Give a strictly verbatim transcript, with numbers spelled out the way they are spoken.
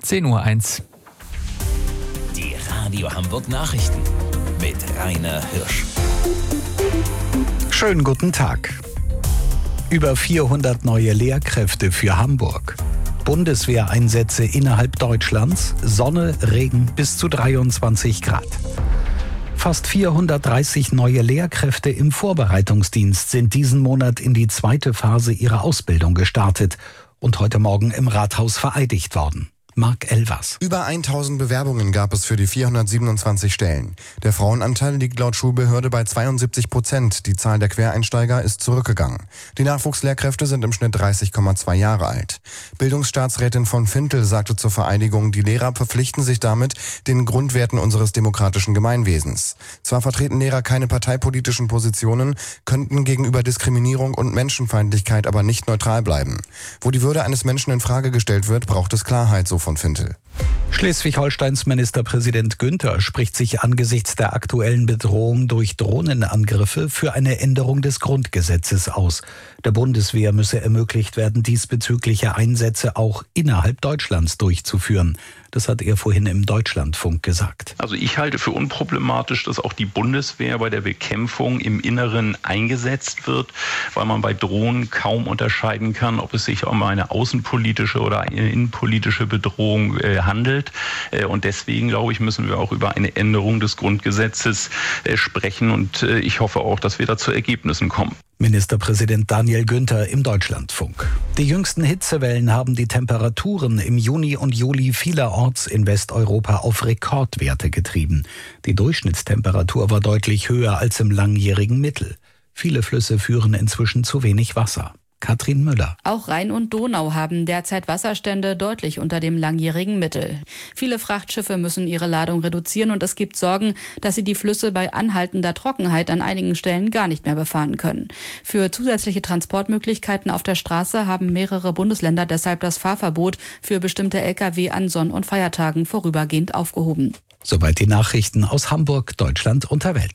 zehn Uhr eins. Die Radio Hamburg Nachrichten mit Rainer Hirsch. Schönen guten Tag. Über vierhundert neue Lehrkräfte für Hamburg. Bundeswehreinsätze innerhalb Deutschlands. Sonne, Regen bis zu dreiundzwanzig Grad. Fast vierhundertdreißig neue Lehrkräfte im Vorbereitungsdienst sind diesen Monat in die zweite Phase ihrer Ausbildung gestartet und heute Morgen im Rathaus vereidigt worden. Marc Elvers. Über tausend Bewerbungen gab es für die vierhundertsiebenundzwanzig Stellen. Der Frauenanteil liegt laut Schulbehörde bei zweiundsiebzig Prozent. Die Zahl der Quereinsteiger ist zurückgegangen. Die Nachwuchslehrkräfte sind im Schnitt dreißig Komma zwei Jahre alt. Bildungsstaatsrätin von Fintel sagte zur Vereidigung, die Lehrer verpflichten sich damit den Grundwerten unseres demokratischen Gemeinwesens. Zwar vertreten Lehrer keine parteipolitischen Positionen, könnten gegenüber Diskriminierung und Menschenfeindlichkeit aber nicht neutral bleiben. Wo die Würde eines Menschen in Frage gestellt wird, braucht es Klarheit, so von Fintel. Schleswig-Holsteins Ministerpräsident Günther spricht sich angesichts der aktuellen Bedrohung durch Drohnenangriffe für eine Änderung des Grundgesetzes aus. Der Bundeswehr müsse ermöglicht werden, diesbezügliche Einsätze auch innerhalb Deutschlands durchzuführen. Das hat er vorhin im Deutschlandfunk gesagt. Also ich halte für unproblematisch, dass auch die Bundeswehr bei der Bekämpfung im Inneren eingesetzt wird, weil man bei Drohnen kaum unterscheiden kann, ob es sich um eine außenpolitische oder eine innenpolitische Bedrohung äh, handelt. Äh, und deswegen, glaube ich, müssen wir auch über eine Änderung des Grundgesetzes äh, sprechen. Und äh, ich hoffe auch, dass wir da zu Ergebnissen kommen. Ministerpräsident Daniel Günther im Deutschlandfunk. Die jüngsten Hitzewellen haben die Temperaturen im Juni und Juli vielerorts in Westeuropa auf Rekordwerte getrieben. Die Durchschnittstemperatur war deutlich höher als im langjährigen Mittel. Viele Flüsse führen inzwischen zu wenig Wasser. Katrin Müller. Auch Rhein und Donau haben derzeit Wasserstände deutlich unter dem langjährigen Mittel. Viele Frachtschiffe müssen ihre Ladung reduzieren und es gibt Sorgen, dass sie die Flüsse bei anhaltender Trockenheit an einigen Stellen gar nicht mehr befahren können. Für zusätzliche Transportmöglichkeiten auf der Straße haben mehrere Bundesländer deshalb das Fahrverbot für bestimmte L K W an Sonn- und Feiertagen vorübergehend aufgehoben. Soweit die Nachrichten aus Hamburg, Deutschland und der Welt.